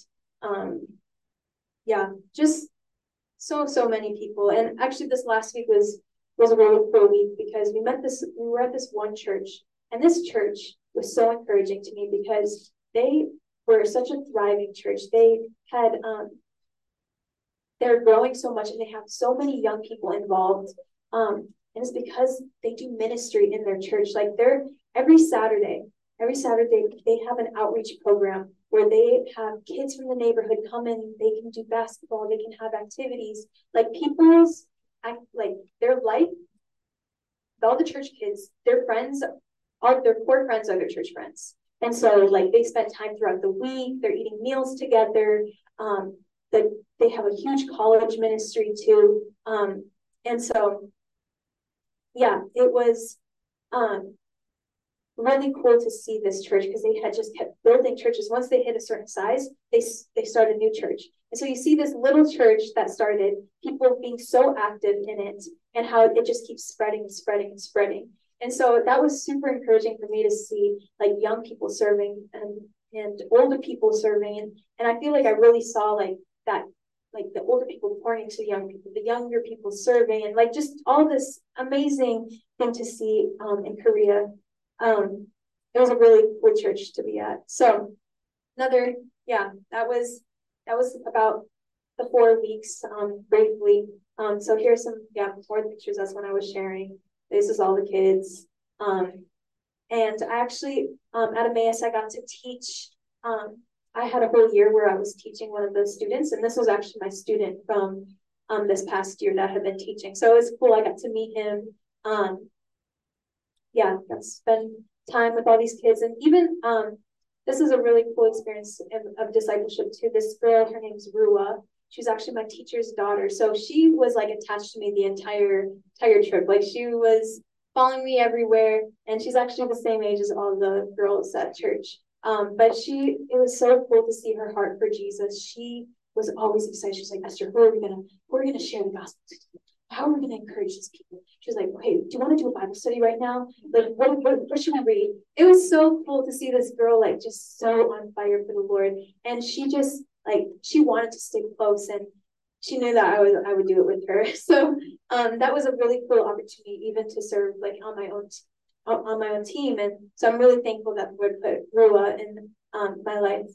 just so many people. And actually this last week was a really cool week because we were at this one church, and this church was so encouraging to me because they were such a thriving church. They had they're growing so much, and they have so many young people involved. And it's because they do ministry in their church. Like, every Saturday they have an outreach program where they have kids from the neighborhood come in. They can do basketball, they can have activities, like their life, all the church kids, their friends, all their core friends are their church friends. And so like they spend time throughout the week, they're eating meals together. They have a huge college ministry too. And so yeah, it was really cool to see this church because they had just kept building churches. Once they hit a certain size, they started a new church. And so you see this little church that started, people being so active in it, and how it just keeps spreading and spreading and spreading. And so that was super encouraging for me to see like young people serving and older people serving. And I feel like I really saw like that, like the older people pouring into the young people, the younger people serving, and like just all this amazing thing to see in Korea. It was a really cool church to be at. So another, yeah, that was about the 4 weeks, briefly. So here's some, yeah, more pictures. That's when I was sharing. This is all the kids. And I actually, at Emmaus, I got to teach. I had a whole year where I was teaching one of those students, and this was actually my student from this past year that had been teaching. So it was cool. I got to meet him. Yeah, got to spend time with all these kids, and even this is a really cool experience of discipleship too. This girl, her name's Rua. She's actually my teacher's daughter. So she was like attached to me the entire trip. Like she was following me everywhere, and she's actually the same age as all the girls at church. But it was so cool to see her heart for Jesus. She was always excited. She was like, Esther, who are we gonna share the gospel to? How are we gonna encourage these people? She was like, okay, do you want to do a Bible study right now? Like, what should we read? It was so cool to see this girl like just so on fire for the Lord, and she just like she wanted to stick close, and she knew that I would do it with her. So that was a really cool opportunity, even to serve like on my own team, and so I'm really thankful that the Lord put Rua in my life.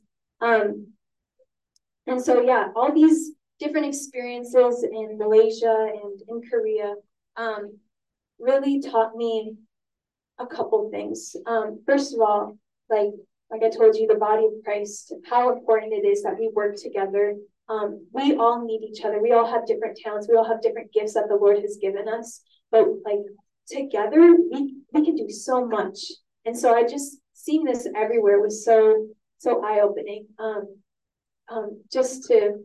And so yeah, all these different experiences in Malaysia and in Korea really taught me a couple things. First of all, like I told you, the body of Christ, how important it is that we work together. We all need each other. We all have different talents. We all have different gifts that the Lord has given us. But like together, we can do so much. And so I just seeing this everywhere was so eye-opening. Just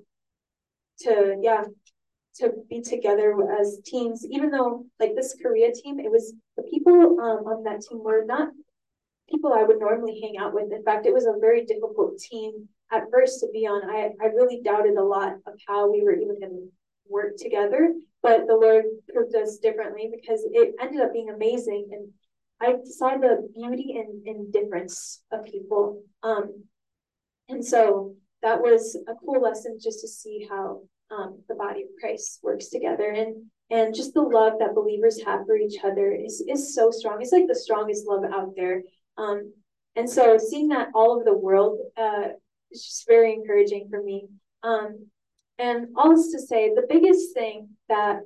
to be together as teams, even though like this Korea team, it was the people on that team were not people I would normally hang out with. In fact, it was a very difficult team at first to be on. I really doubted a lot of how we were even going to work together, but the Lord proved us differently because it ended up being amazing. And I saw the beauty and difference of people. And so that was a cool lesson just to see how the body of Christ works together, and just the love that believers have for each other is so strong. It's like the strongest love out there. And so seeing that all over the world is just very encouraging for me. And all this to say, the biggest thing that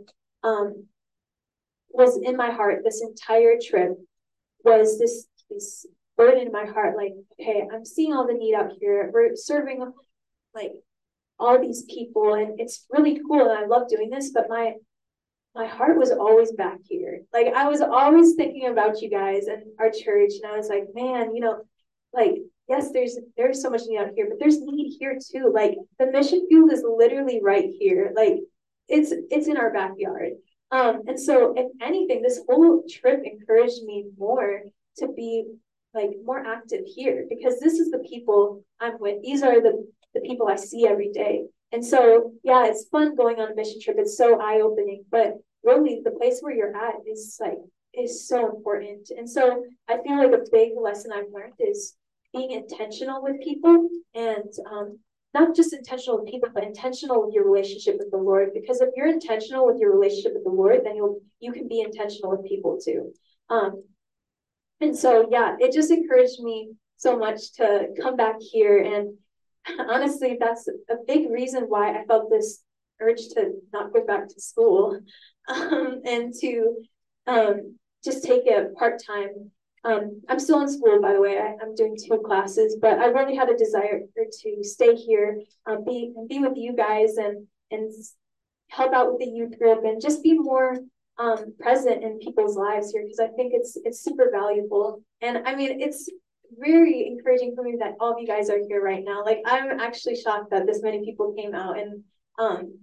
was in my heart this entire trip was this burden in my heart, like, okay, I'm seeing all the need out here. We're serving like all these people, and it's really cool, and I love doing this, but my heart was always back here. Like I was always thinking about you guys and our church, and I was like, man, like yes, there's so much need out here, but there's need here too. Like the mission field is literally right here. Like it's in our backyard. And so if anything, this whole trip encouraged me more to be like more active here, because this is the people I'm with. These are the people I see every day. And so, yeah, it's fun going on a mission trip. It's so eye-opening, but really the place where you're at is so important. And so I feel like a big lesson I've learned is being intentional with people, and not just intentional with people, but intentional with your relationship with the Lord. Because if you're intentional with your relationship with the Lord, then you can be intentional with people too. And so, yeah, it just encouraged me so much to come back here. And honestly, that's a big reason why I felt this urge to not go back to school, and to just take it part-time. I'm still in school, by the way. I'm doing 2 classes, but I really had a desire to stay here, be with you guys, and help out with the youth group, and just be more present in people's lives here, because I think it's super valuable. And I mean, it's very encouraging for me that all of you guys are here right now. Like I'm actually shocked that this many people came out, and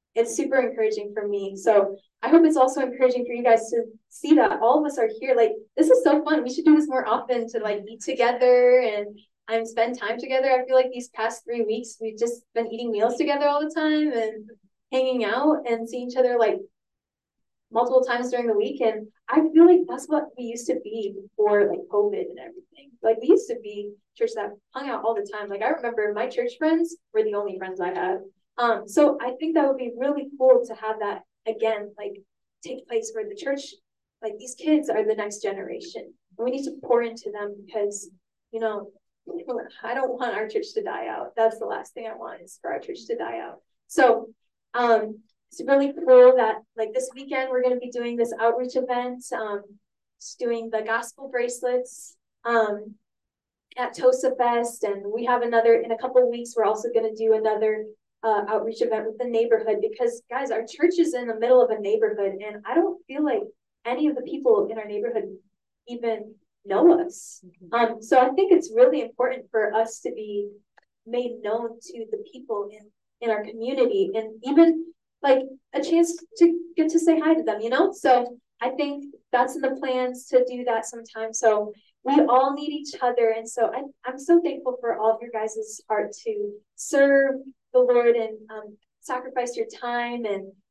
it's super encouraging for me. So I hope it's also encouraging for you guys to see that all of us are here. Like, this is so fun. We should do this more often, to like eat together and spend time together. I feel like these past 3 weeks we've just been eating meals together all the time and hanging out and seeing each other like multiple times during the week. And I feel like that's what we used to be before like COVID and everything. Like, we used to be church that hung out all the time. Like, I remember my church friends were the only friends I had. So I think that would be really cool to have that again, like, take place, where the church, like, these kids are the next generation. And we need to pour into them because, you know, I don't want our church to die out. That's the last thing I want, is for our church to die out. So it's really cool that like this weekend we're going to be doing this outreach event, just doing the gospel bracelets at Tosa Fest, and we have another in a couple of weeks. We're also going to do another outreach event with the neighborhood, because guys, our church is in the middle of a neighborhood, and I don't feel like any of the people in our neighborhood even know us. So I think it's really important for us to be made known to the people in our community, and even like a chance to get to say hi to them, you know? So I think that's in the plans to do that sometime. So we all need each other. And so I'm so thankful for all of your guys' heart to serve the Lord and sacrifice your time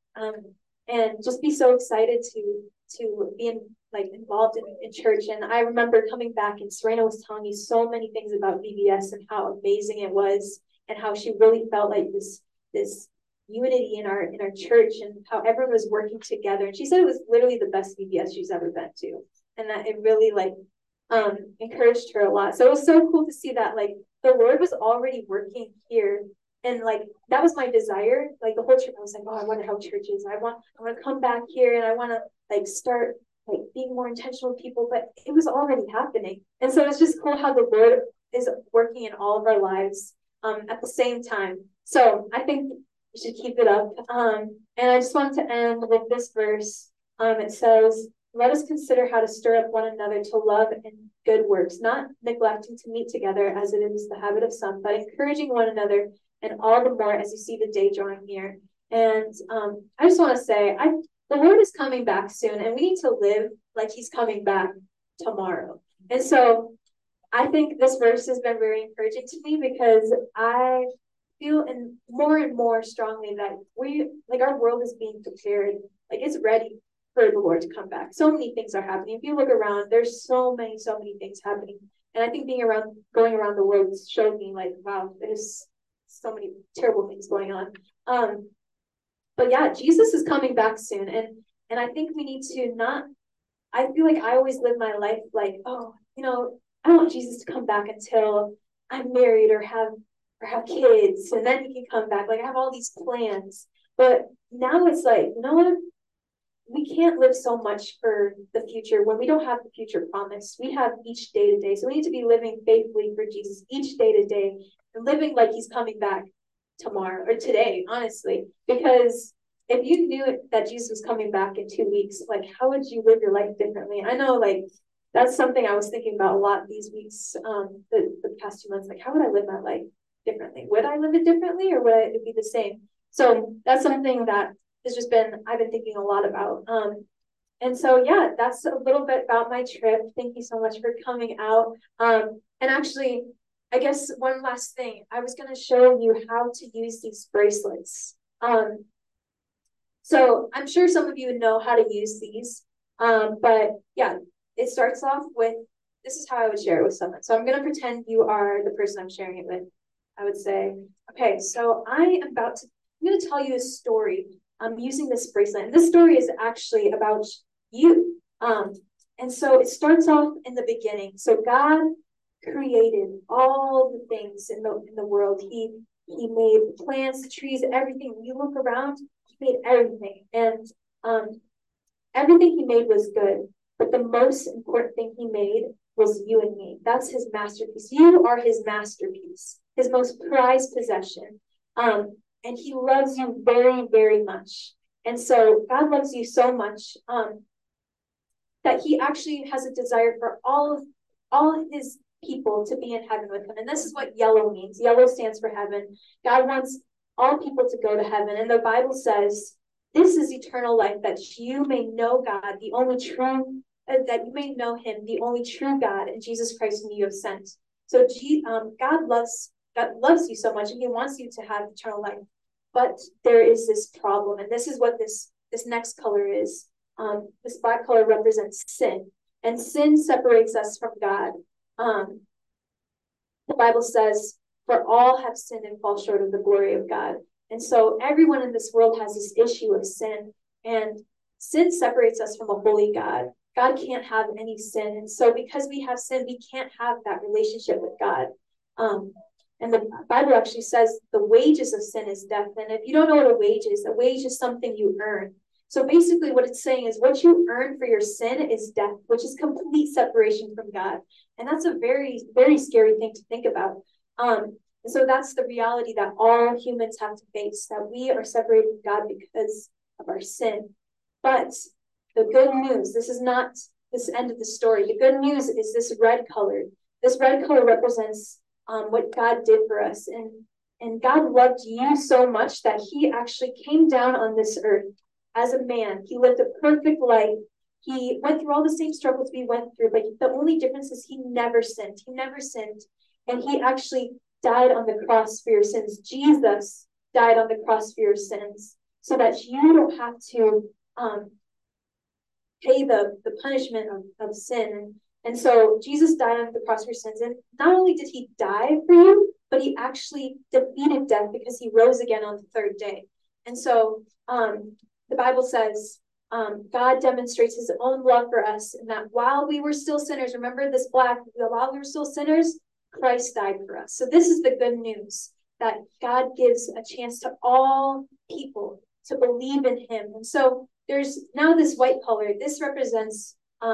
and just be so excited to be involved in church. And I remember coming back and Serena was telling me so many things about VBS and how amazing it was, and how she really felt like this unity in our church, and how everyone was working together. And she said it was literally the best VBS she's ever been to, and that it really encouraged her a lot. So it was so cool to see that like the Lord was already working here. And like that was my desire. Like the whole trip, I was like, oh, I want to help churches. I want to come back here, and I want to like start like being more intentional with people. But it was already happening, and so it's just cool how the Lord is working in all of our lives at the same time. So I think we should keep it up. And I just want to end with this verse. It says, "Let us consider how to stir up one another to love and good works, not neglecting to meet together as it is the habit of some, but encouraging one another, and all the more as you see the day drawing near." And I just want to say, the Lord is coming back soon, and we need to live like he's coming back tomorrow. And so I think this verse has been very encouraging to me, because I feel and more strongly that our world is being prepared, like it's ready for the Lord to come back. So many things are happening. If you look around, there's so many things happening. And I think going around the world showed me like, wow, there's so many terrible things going on. But yeah, Jesus is coming back soon. And I think we need to I feel like I always live my life like, oh, I don't want Jesus to come back until I'm married or have kids, and then he can come back. Like I have all these plans. But now it's like, you know what? We can't live so much for the future when we don't have the future promise. We have each day to day. So we need to be living faithfully for Jesus each day to day, and living like he's coming back tomorrow or today, honestly. Because if you knew that Jesus was coming back in 2 weeks, like how would you live your life differently? I know like that's something I was thinking about a lot these weeks, the past 2 months. Like, how would I live my life differently? Would I live it differently, or would it be the same? So that's something that I've been thinking a lot about. And so, yeah, that's a little bit about my trip. Thank you so much for coming out. And actually, I guess one last thing, I was going to show you how to use these bracelets. So I'm sure some of you know how to use these. But yeah, it starts off with, this is how I would share it with someone. So I'm going to pretend you are the person I'm sharing it with. I would say, okay, so I'm going to tell you a story. I'm using this bracelet, and this story is actually about you. And so it starts off in the beginning. So God created all the things in the world. He made the plants, the trees, everything. When you look around, he made everything, and everything he made was good. But the most important thing he made was you and me. That's his masterpiece. You are his masterpiece, his most prized possession. And he loves you very, very much. And so God loves you so much that he actually has a desire for all of his people to be in heaven with him. And this is what yellow means. Yellow stands for heaven. God wants all people to go to heaven. And the Bible says, this is eternal life, that you may know God, the only true, that you may know him, the only true God, and Jesus Christ whom you have sent. So God loves you so much, and he wants you to have eternal life. But there is this problem, and this is what this next color is. This black color represents sin, and sin separates us from God. The Bible says, for all have sinned and fall short of the glory of God. And so everyone in this world has this issue of sin, and sin separates us from a holy God. God can't have any sin. And so because we have sin, we can't have that relationship with God. And the Bible actually says the wages of sin is death. And if you don't know what a wage is something you earn. So basically what it's saying is what you earn for your sin is death, which is complete separation from God. And that's a very, very scary thing to think about. And so that's the reality that all humans have to face, that we are separated from God because of our sin. But the good news, this is not this end of the story. The good news is this red color. This red color represents what God did for us. And God loved you so much that he actually came down on this earth as a man. He lived a perfect life. He went through all the same struggles we went through, but the only difference is he never sinned. He never sinned. And he actually died on the cross for your sins. Jesus died on the cross for your sins so that you don't have to pay the punishment of sin. And so Jesus died on the cross for your sins. And not only did he die for you, but he actually defeated death because he rose again on the third day. And so the Bible says God demonstrates his own love for us, and that while we were still sinners, remember this black, while we were still sinners, Christ died for us. So this is the good news, that God gives a chance to all people to believe in him. And so there's now this white color. This represents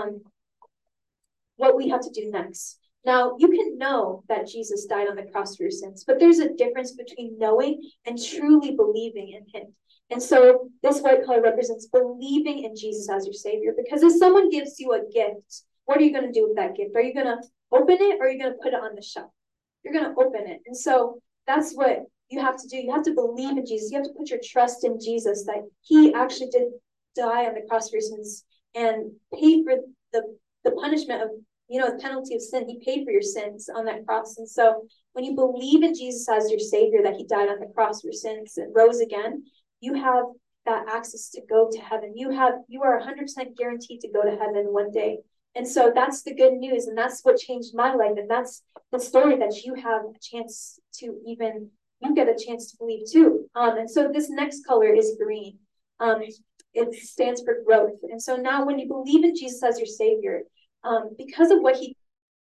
what we have to do next. Now, you can know that Jesus died on the cross for your sins, but there's a difference between knowing and truly believing in him. And so this white color represents believing in Jesus as your Savior. Because if someone gives you a gift, what are you going to do with that gift? Are you going to open it, or are you going to put it on the shelf? You're going to open it. And so that's what you have to do. You have to believe in Jesus. You have to put your trust in Jesus, that he actually did die on the cross for your sins and pay for the punishment of, the penalty of sin. He paid for your sins on that cross. And so when you believe in Jesus as your Savior, that he died on the cross for your sins and rose again, you have that access to go to heaven. You are 100% guaranteed to go to heaven one day. And so that's the good news. And that's what changed my life. And that's the story that you have a chance to you get a chance to believe too. And so this next color is green. It stands for growth. And so now when you believe in Jesus as your Savior, because of what he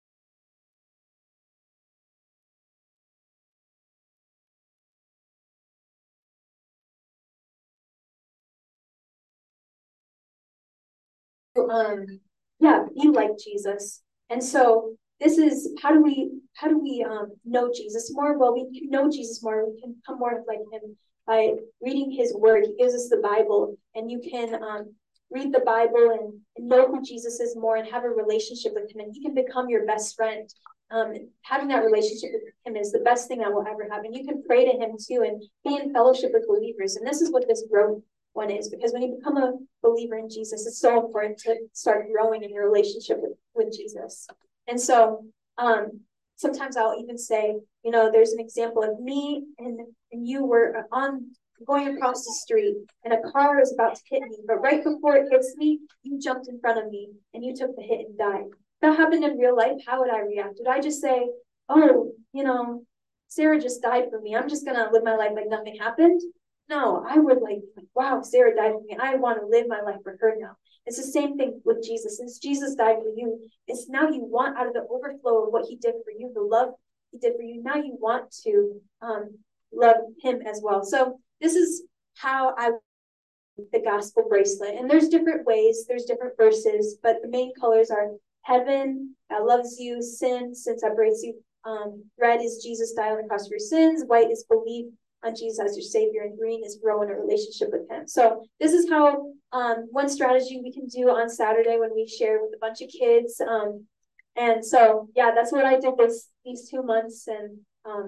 be like Jesus. And so this is how do we know Jesus more? Well, we can know Jesus more. We can become more like him by reading his word. He gives us the Bible, and you can read the Bible and know who Jesus is more and have a relationship with him, and he can become your best friend. Having that relationship with him is the best thing that we'll ever have. And you can pray to him too and be in fellowship with believers. And this is what this growth one is, because when you become a believer in Jesus, it's so important to start growing in your relationship with Jesus. And so sometimes I'll even say, there's an example of me and you were going across the street and a car is about to hit me, but right before it hits me, you jumped in front of me and you took the hit and died. If that happened in real life, how would I react? Would I just say, oh, Sarah just died for me, I'm just gonna live my life like nothing happened? No, I would wow, Sarah died for me, I want to live my life for her now. It's the same thing with Jesus. Since Jesus died for you, it's now you want, out of the overflow of what he did for you, the love he did for you, now you want to love him as well. So this is how I the gospel bracelet. And there's different ways, there's different verses, but the main colors are heaven, loves you, sin separates you. Red is Jesus died on the cross for your sins. White is belief on Jesus as your Savior, and green is grow in a relationship with him. So this is how one strategy we can do on Saturday when we share with a bunch of kids. And so, yeah, that's what I did these 2 months. And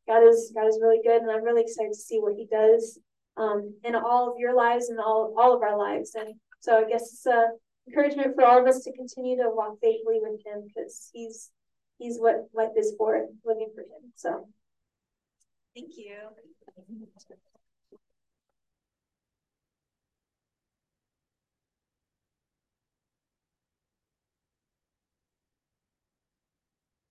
God is really good, and I'm really excited to see what He does in all of your lives and all of our lives. And so I guess it's a encouragement for all of us to continue to walk faithfully with Him, because He's what life is for, living for Him. So thank you.